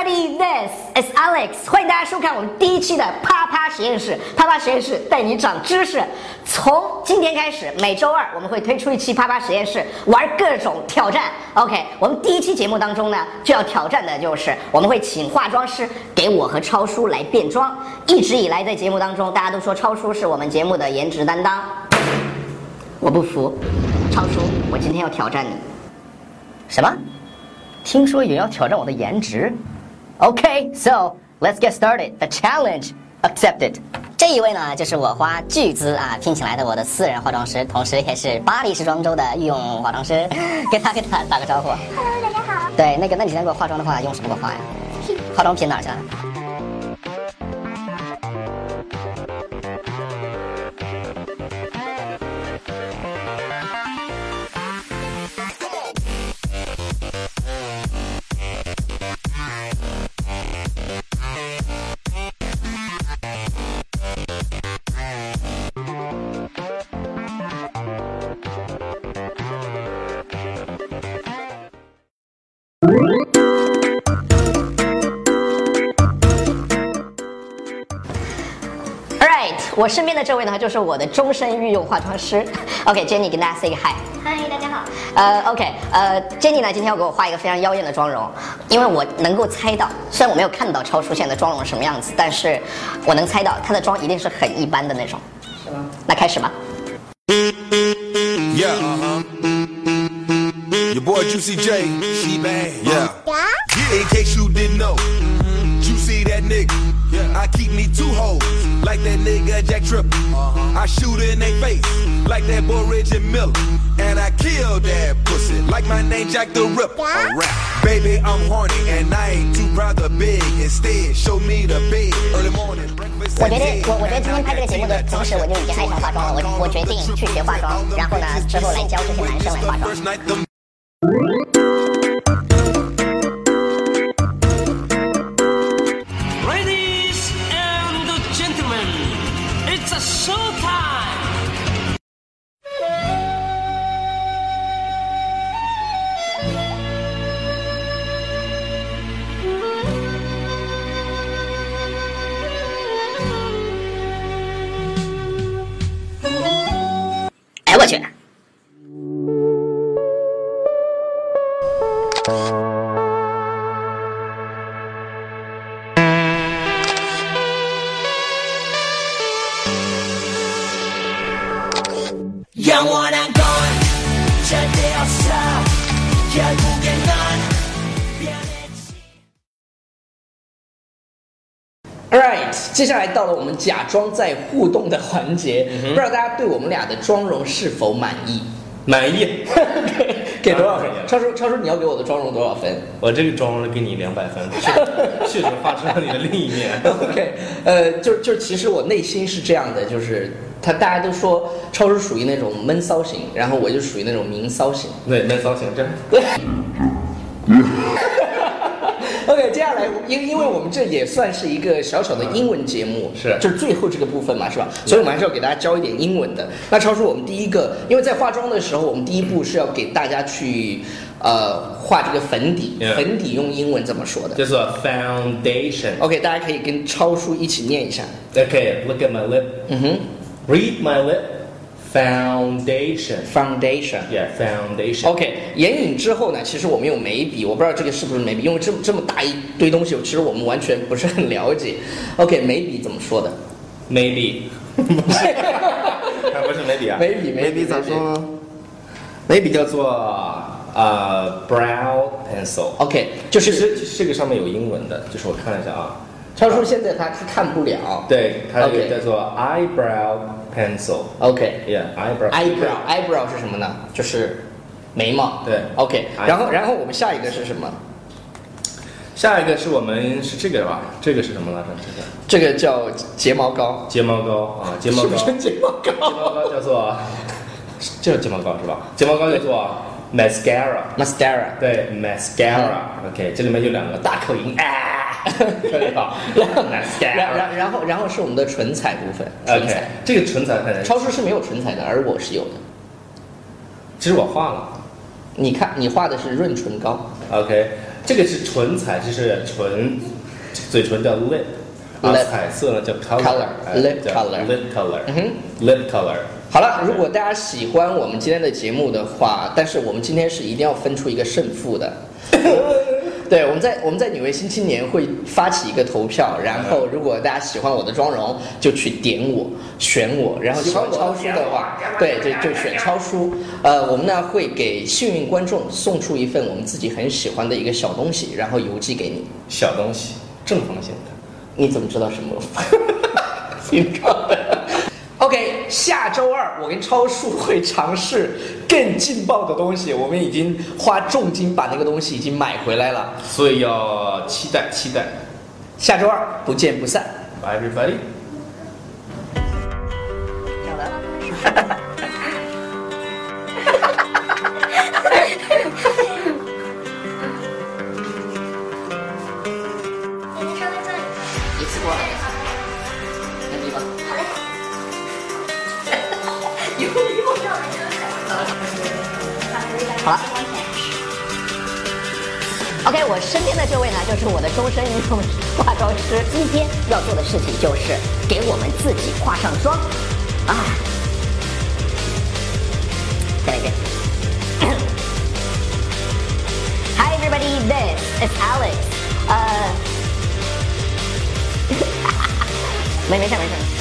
everybody, this is Alex。欢迎大家收看我们第一期的啪啪实验室。啪啪实验室带你长知识。从今天开始，每周二我们会推出一期啪啪实验室，玩各种挑战。OK， 我们第一期节目当中呢，就要挑战的就是我们会请化妆师给我和超叔来变装。一直以来在节目当中，大家都说超叔是我们节目的颜值担当，我不服。超叔，我今天要挑战你。什么？听说有人要挑战我的颜值 ？OK, so let's get started. The challenge accepted. 这一位呢，就是我花巨资聘请来的我的私人化妆师，同时也是巴黎时装周的御用化妆师。跟他打个招呼。 Hello， 大家好。 对，那你今天给我化妆的话，用什么给我化呀？化妆品哪儿去了？我身边的这位呢，就是我的终身御用化妆师。OK，Jenny 跟大家 say 个 hi。 嗨，大家好。 Jenny 呢今天要给我画一个非常妖艳的妆容，因为我能够猜到，虽然我没有看到超叔现在的妆容是什么样子，但是我能猜到他的妆一定是很一般的那种。是吗？那开始吧。 Yeah, Your boy Juicy J, she bad. Yeah. In case you didn't know, Juicy that nigga. I keep me two hoes, like that nigga Jack Tripper. I shoot in they face, like that boy Reggie Miller. And I kill that pussy, like my name Jack the Ripper. Alright, baby, I'm horny, and I ain't too proud to beg. Instead, show me the bed, early morning breakfast. 我觉得今天拍这个节目的同时，我就已经爱上化妆了。我决定去学化妆，然后呢，之后来教这些男生来化妆。 It's a show time! 哎，我去！ Alright， 接下来到了我们假装在互动的环节，不知道大家对我们俩的妆容是否满意？ 满意。 给多少分？超叔，你要给我的妆容多少分？ 我这个妆容给你200分，确实画出了你的另一面。 OK， 就其实我内心是这样的，就是大家都说超叔属于那种闷骚型，然后我就属于那种明骚型。 对，闷骚型，这对。OK， 接下来因为我们这也算是一个小小的英文节目， 是就是最后这个部分嘛，是吧？所以我们还是要给大家教一点英文的。那超叔，我们第一个，因为在化妆的时候，我们第一步是要给大家去画这个粉底， 粉底用英文怎么说的？ 叫做 foundation。 OK， 大家可以跟超叔一起念一下。 OK，look at my lip。Read my lip。Foundation. Yeah, foundation. OK， 眼影之后呢，其实我们用眉笔，我不知道这个是不是眉笔，因为这么大一堆东西，其实我们完全不是很了解。OK， 眉笔怎么说的？ 眉笔。不是眉笔啊。 眉笔咋说呢？ 眉笔叫做brow pencil。 OK， 就是这个上面有英文的，就是我看了一下啊。 超叔现在他看不了。 对，它这个叫做 eyebrow pencil。OK，yeah，eyebrow 是什么呢？就是眉毛。 对 ，OK。然后我们下一个是什么？ 下一个是这个吧？这个是什么来着？ 这个叫睫毛膏。 睫毛膏啊，睫毛膏。 是不是睫毛膏？ 睫毛膏叫做，就是睫毛膏是吧？睫毛膏叫做 mascara。对 mascara。OK， 这里面有2个大口音特别好。 然后是我们的唇彩部分。 OK， 这个唇彩很。 超叔是没有唇彩的，而我是有的。 其实我画了。 你看，你画的是润唇膏。 OK， 这个是唇彩，就是唇，嘴唇叫 lip， 彩色呢叫 color，lip color，lip color。 好了，如果大家喜欢我们今天的节目的话，但是我们今天是一定要分出一个胜负的。对，我们在纽约新青年会发起一个投票，然后如果大家喜欢我的妆容，就去点我选我，然后喜欢超叔的话，对，就选超叔。我们呢会给幸运观众送出一份我们自己很喜欢的一个小东西，然后邮寄给你。 小东西，正方形的。 你怎么知道什么？挺高的。OK， 下周二我跟超叔会尝试更劲爆的东西，我们已经花重金把那个东西已经买回来了， 所以要期待。 下周二不见不散。 Bye everybody。 一次过。那你吧。好嘞。好了。OK， 我身边的这位呢，就是我的终身运动化妆师。今天要做的事情就是给我们自己化上妆啊！再来一遍。Hi everybody, this is Alex. 没事。